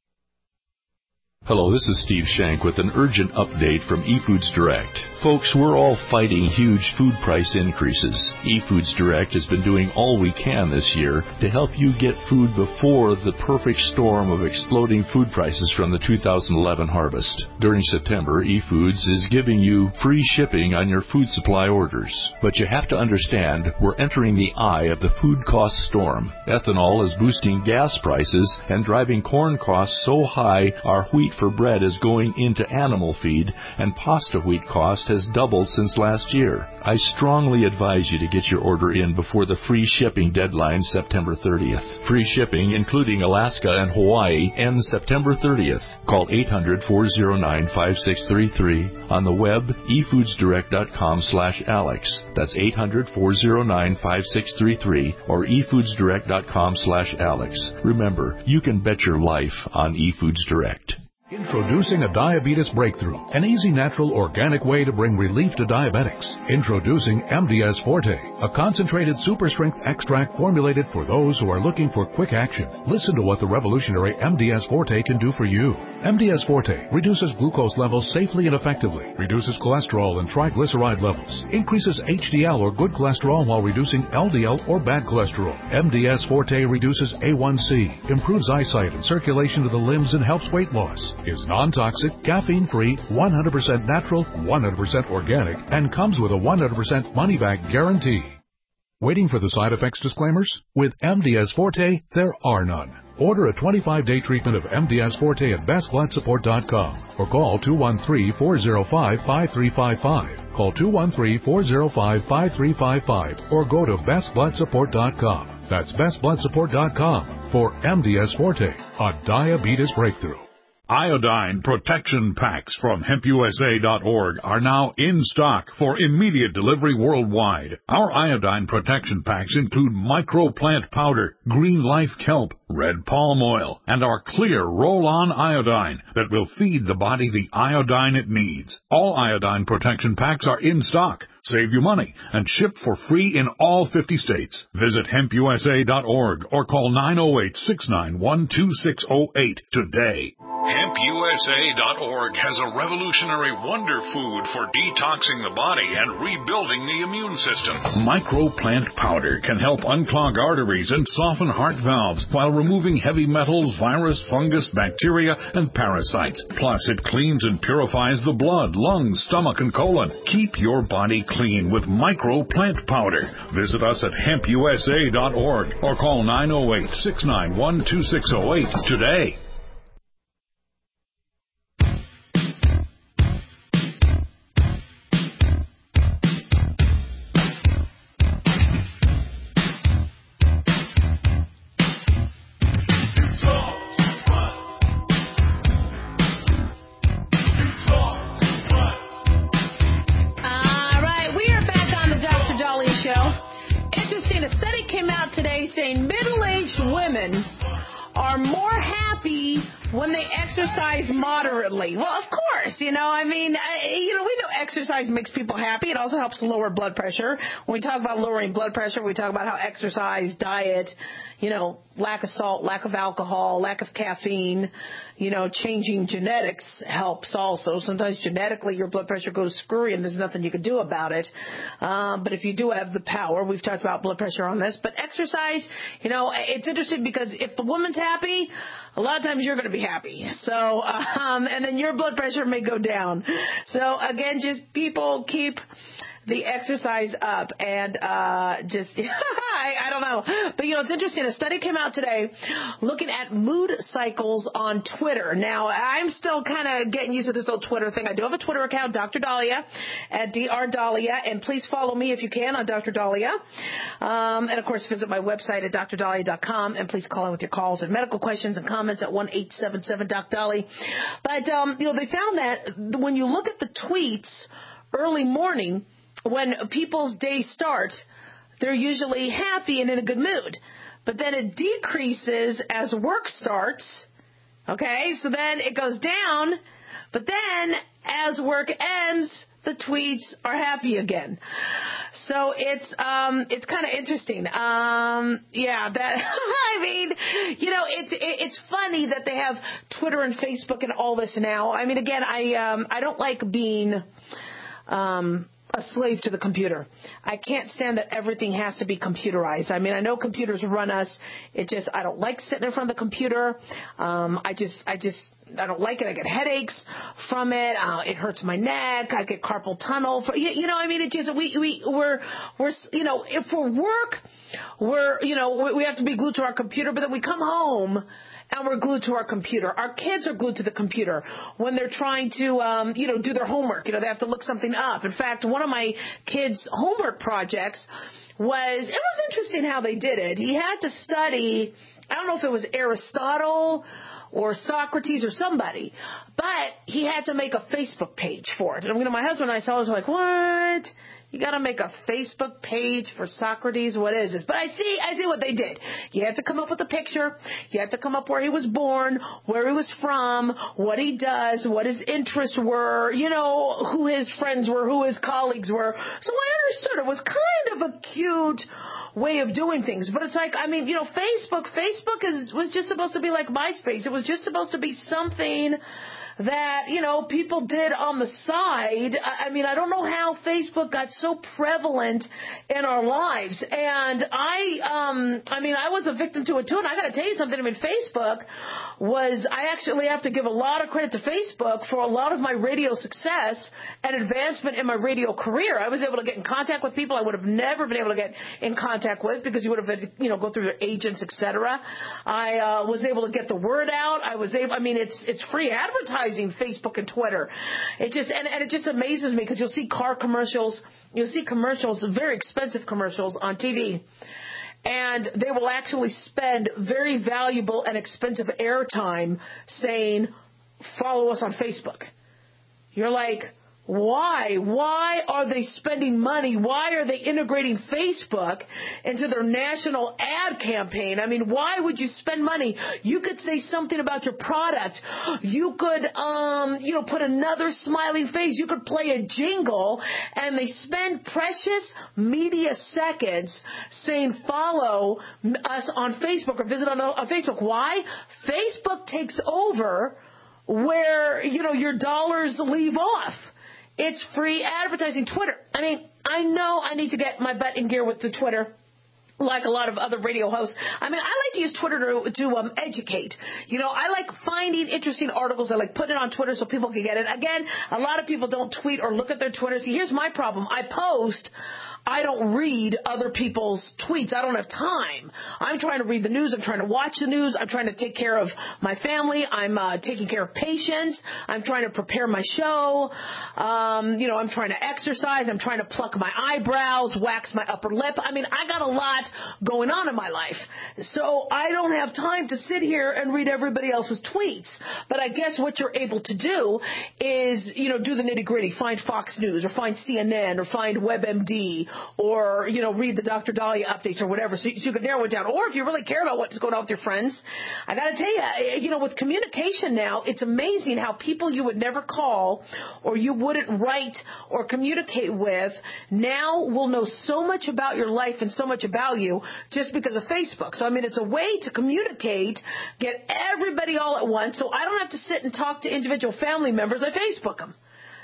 Hello, this is Steve Shank with an urgent update from eFoods Direct. Folks, we're all fighting huge food price increases. eFoods Direct has been doing all we can this year to help you get food before the perfect storm of exploding food prices from the two thousand eleven harvest. During September, eFoods is giving you free shipping on your food supply orders. But you have to understand, we're entering the eye of the food cost storm. Ethanol is boosting gas prices and driving corn costs so high our wheat for bread is going into animal feed, and pasta wheat cost has doubled since last year. I strongly advise you to get your order in before the free shipping deadline September thirtieth. Free shipping, including Alaska and Hawaii, ends September thirtieth. Call eight hundred, four oh nine, five six three three. On the web, e foods direct dot com slash Alex. That's eight hundred, four oh nine, five six three three or e foods direct dot com slash Alex. Remember, you can bet your life on eFoods Direct. Introducing a diabetes breakthrough, an easy, natural, organic way to bring relief to diabetics. Introducing M D S Forte, a concentrated super strength extract formulated for those who are looking for quick action. Listen to what the revolutionary M D S Forte can do for you. M D S Forte reduces glucose levels safely and effectively, reduces cholesterol and triglyceride levels, increases H D L or good cholesterol while reducing L D L or bad cholesterol. M D S Forte reduces A one C, improves eyesight and circulation to the limbs, and helps weight loss. Is non-toxic, caffeine-free, one hundred percent natural, one hundred percent organic, and comes with a one hundred percent money-back guarantee. Waiting for the side effects disclaimers? With M D S Forte, there are none. Order a twenty-five day treatment of M D S Forte at best blood support dot com or call two one three, four oh five, five three five five. Call two one three, four oh five, five three five five or go to best blood support dot com. That's best blood support dot com for M D S Forte, a diabetes breakthrough. Iodine protection packs from hemp U S A dot org are now in stock for immediate delivery worldwide. Our iodine protection packs include microplant powder, green life kelp, red palm oil, and our clear roll-on iodine that will feed the body the iodine it needs. All iodine protection packs are in stock, save you money, and ship for free in all fifty states. Visit hemp U S A dot org or call nine oh eight, six nine one, two six oh eight today. hemp U S A dot org has a revolutionary wonder food for detoxing the body and rebuilding the immune system. Microplant powder can help unclog arteries and soften heart valves while removing heavy metals, virus, fungus, bacteria, and parasites. Plus, it cleans and purifies the blood, lungs, stomach, and colon. Keep your body clean with Microplant powder. Visit us at hemp U S A dot org or call nine oh eight, six nine one, two six oh eight today. Moderately. Well, of course, you know, I mean, I, you know, we know exercise makes people happy. It also helps lower blood pressure. When we talk about lowering blood pressure, we talk about how exercise, diet, you know, lack of salt, lack of alcohol, lack of caffeine, you know, changing genetics helps also. Sometimes genetically your blood pressure goes screwy and there's nothing you can do about it. Um, but if you do have the power, we've talked about blood pressure on this, but exercise, you know, it's interesting because if the woman's happy, a lot of times you're going to be very happy. So, um, and then your blood pressure may go down. So again, just people keep the exercise up and uh just I, I don't know, but you know, it's interesting. A study came out today looking at mood cycles on Twitter. Now I'm still kind of getting used to this old Twitter thing. I do have a Twitter account, Doctor Dahlia at D R Dahlia, and please follow me if you can on Doctor Dahlia, um and of course visit my website at dr dahlia dot com, and please call in with your calls and medical questions and comments at one eight seven seven doc Dahlia. But um you know, they found that when you look at the tweets early morning, when people's day starts, they're usually happy and in a good mood. But then it decreases as work starts. Okay, so then it goes down. But then as work ends, the tweets are happy again. So it's um it's kind of interesting. Um yeah, that I mean, you know, it's it, it's funny that they have Twitter and Facebook and all this now. I mean, again, I um I don't like being um a slave to the computer. I can't stand that everything has to be computerized. I mean, I know computers run us. It just, I don't like sitting in front of the computer. Um, I just, I just, I don't like it. I get headaches from it. Uh, it hurts my neck. I get carpal tunnel. For, you, you know, I mean, it just, we, we, we're, we're, you know, if for work, we're, you know, we, we have to be glued to our computer, but then we come home and we're glued to our computer. Our kids are glued to the computer when they're trying to, um, you know, do their homework. You know, they have to look something up. In fact, one of my kids' homework projects was, it was interesting how they did it. He had to study, I don't know if it was Aristotle or Socrates or somebody, but he had to make a Facebook page for it. And you know, my husband and I saw it, was like, what? You got to make a Facebook page for Socrates? What is this? But I see, I see what they did. You have to come up with a picture. You have to come up where he was born, where he was from, what he does, what his interests were, you know, who his friends were, who his colleagues were. So I understood it was kind of a cute way of doing things. But it's like, I mean, you know, Facebook, Facebook is, was just supposed to be like MySpace. It was just supposed to be something that, you know, people did on the side. I mean, I don't know how Facebook got so prevalent in our lives. And I, um, I mean, I was a victim to it too. And I got to tell you something. I mean, Facebook was, I actually have to give a lot of credit to Facebook for a lot of my radio success and advancement in my radio career. I was able to get in contact with people I would have never been able to get in contact with because you would have had to, you know, go through their agents, et cetera. I uh, was able to get the word out. I was able, I mean, it's, it's free advertising. Facebook and Twitter. It just, and, and it just amazes me because you'll see car commercials, you'll see commercials, very expensive commercials on T V, and they will actually spend very valuable and expensive airtime saying, follow us on Facebook. You're like, why? Why are they spending money? Why are they integrating Facebook into their national ad campaign? I mean, why would you spend money? You could say something about your product. You could, um, you know, put another smiling face. You could play a jingle, and they spend precious media seconds saying follow us on Facebook or visit on, on Facebook. Why? Facebook takes over where, you know, your dollars leave off. It's free advertising. Twitter. I mean, I know I need to get my butt in gear with the Twitter, like a lot of other radio hosts. I mean, I like to use Twitter to, to um, educate. You know, I like finding interesting articles. I like putting it on Twitter so people can get it. Again, a lot of people don't tweet or look at their Twitter. See, here's my problem. I post. I don't read other people's tweets. I don't have time. I'm trying to read the news. I'm trying to watch the news. I'm trying to take care of my family. I'm uh, taking care of patients. I'm trying to prepare my show. Um, you know, I'm trying to exercise. I'm trying to pluck my eyebrows, wax my upper lip. I mean, I got a lot going on in my life. So I don't have time to sit here and read everybody else's tweets. But I guess what you're able to do is, you know, do the nitty gritty. Find Fox News or find C N N or find WebMD. Or, you know, read the Doctor Dahlia updates or whatever, so you, so you can narrow it down. Or if you really care about what's going on with your friends, I got to tell you, you know, with communication now, it's amazing how people you would never call or you wouldn't write or communicate with now will know so much about your life and so much about you just because of Facebook. So, I mean, it's a way to communicate, get everybody all at once, so I don't have to sit and talk to individual family members. I Facebook them.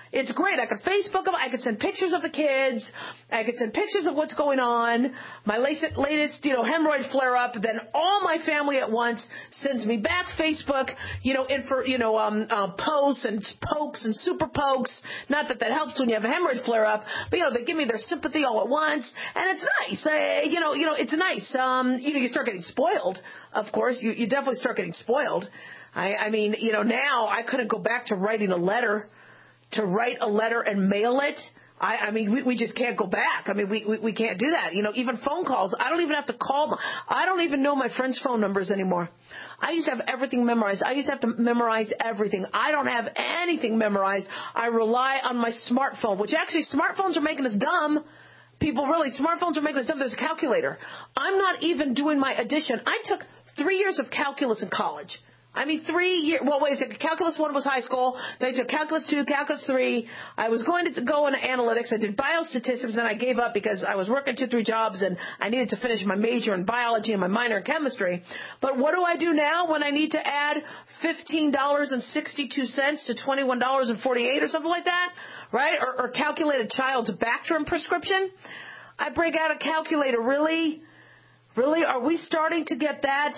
It's great. I could Facebook them. I could send pictures of the kids. I could send pictures of what's going on. My latest, latest, you know, hemorrhoid flare-up. Then all my family at once sends me back Facebook, you know, in for, you know, um, uh, posts and pokes and super pokes. Not that that helps when you have a hemorrhoid flare-up, but, you know, they give me their sympathy all at once. And it's nice. Uh, you know, you know, it's nice. Um, you know, you start getting spoiled, of course. You, you definitely start getting spoiled. I, I mean, you know, now I couldn't go back to writing a letter. To write a letter and mail it, I, I mean, we, we just can't go back. I mean, we, we we can't do that. You know, even phone calls, I don't even have to call them. I don't even know my friends' phone numbers anymore. I used to have everything memorized. I used to have to memorize everything. I don't have anything memorized. I rely on my smartphone, which actually smartphones are making us dumb. People really, smartphones are making us dumb. There's a calculator. I'm not even doing my addition. I took three years of calculus in college. I mean, three years, well, wait a second, Calculus one was high school, then I took Calculus two, Calculus three. I was going to go into analytics. I did biostatistics, then I gave up because I was working two, three jobs, and I needed to finish my major in biology and my minor in chemistry. But what do I do now when I need to add fifteen dollars and sixty-two cents to twenty-one dollars and forty-eight cents or something like that, right? Or, or calculate a child's Bactrim prescription? I break out a calculator. Really? Really? Are we starting to get that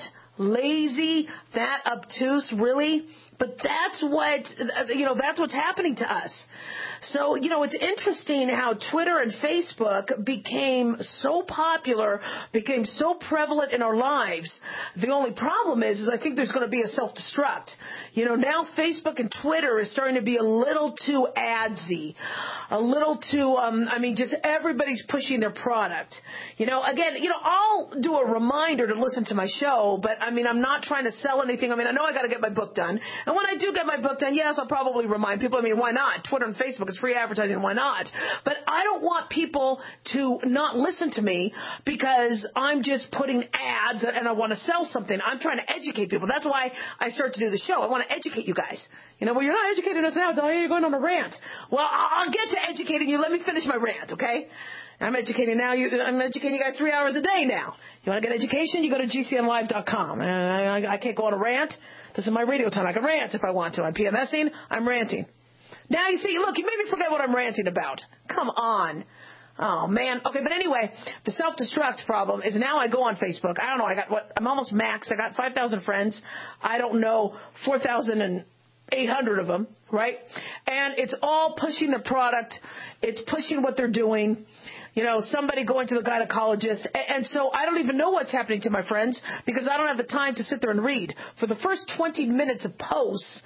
lazy, that obtuse, really? But that's what, you know, that's what's happening to us. So, you know, it's interesting how Twitter and Facebook became so popular, became so prevalent in our lives. The only problem is, is I think there's going to be a self-destruct. You know, now Facebook and Twitter is starting to be a little too adsy, a little too, um, I mean, just everybody's pushing their product. You know, again, you know, I'll do a reminder to listen to my show, but I mean, I'm not trying to sell anything. I mean, I know I got to get my book done. And when I do get my book done, yes, I'll probably remind people. I mean, why not? Twitter and Facebook, it's free advertising. Why not? But I don't want people to not listen to me because I'm just putting ads and I want to sell something. I'm trying to educate people. That's why I started to do the show. I want to educate you guys. You know, well, you're not educating us now. You're going on a rant. Well, I'll get to educating you. Let me finish my rant, okay? I'm educating now. You, I'm educating you guys three hours a day now. You want to get education? You go to G C N live dot com. And I, I, I can't go on a rant. This is my radio time. I can rant if I want to. I'm PMSing. I'm ranting. Now you see, look, you made me forget what I'm ranting about. Come on. Oh, man. Okay, but anyway, the self-destruct problem is now I go on Facebook. I don't know. I got what? I'm almost maxed. I got five thousand friends. I don't know, four thousand eight hundred of them, right? And it's all pushing the product. It's pushing what they're doing. You know, somebody going to the gynecologist. And so I don't even know what's happening to my friends because I don't have the time to sit there and read. For the first twenty minutes of posts,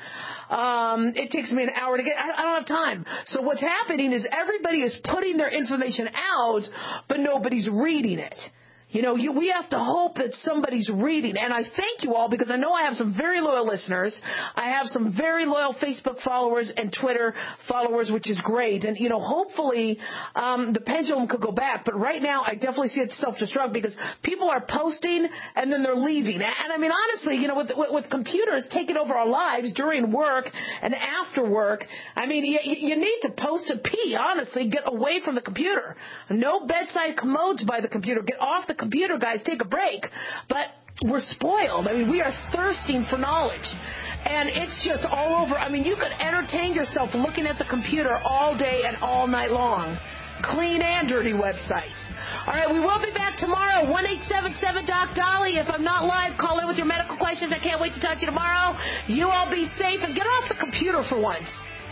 um, it takes me an hour to get, I, I don't have time. So what's happening is everybody is putting their information out, but nobody's reading it. You know, you, we have to hope that somebody's reading. And I thank you all because I know I have some very loyal listeners. I have some very loyal Facebook followers and Twitter followers, which is great. And, you know, hopefully um, the pendulum could go back. But right now, I definitely see it self-destruct because people are posting and then they're leaving. And, and I mean, honestly, you know, with, with, with computers taking over our lives during work and after work, I mean, you, you need to post to pee, honestly. Get away from the computer. No bedside commodes by the computer. Get off the computer, guys, take a break. But we're spoiled. I mean, we are thirsting for knowledge. And it's just all over. I mean, you could entertain yourself looking at the computer all day and all night long. Clean and dirty websites. All right, we will be back tomorrow. one eight seven seven Doc Dolly. If I'm not live, call in with your medical questions. I can't wait to talk to you tomorrow. You all be safe and get off the computer for once.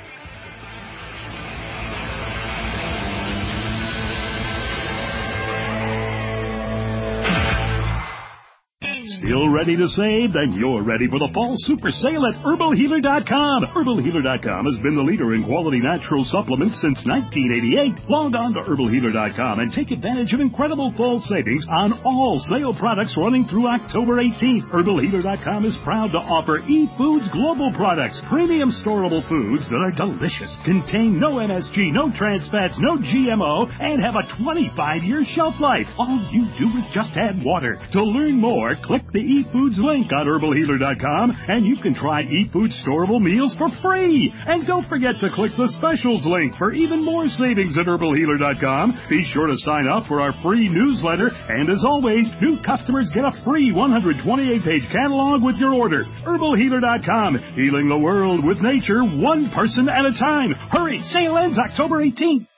Still ready to save? Then you're ready for the fall super sale at herbal healer dot com. herbal healer dot com has been the leader in quality natural supplements since nineteen eighty-eight. Log on to herbal healer dot com and take advantage of incredible fall savings on all sale products running through October eighteenth. herbal healer dot com is proud to offer eFoods Global products, premium storable foods that are delicious, contain no M S G, no trans fats, no G M O, and have a twenty-five year shelf life. All you do is just add water. To learn more, click Click the eFoods link on herbal healer dot com and you can try eFoods storable meals for free. And don't forget to click the specials link for even more savings at herbal healer dot com. Be sure to sign up for our free newsletter. And as always, new customers get a free one hundred twenty-eight page catalog with your order. herbal healer dot com, healing the world with nature one person at a time. Hurry, sale ends October eighteenth.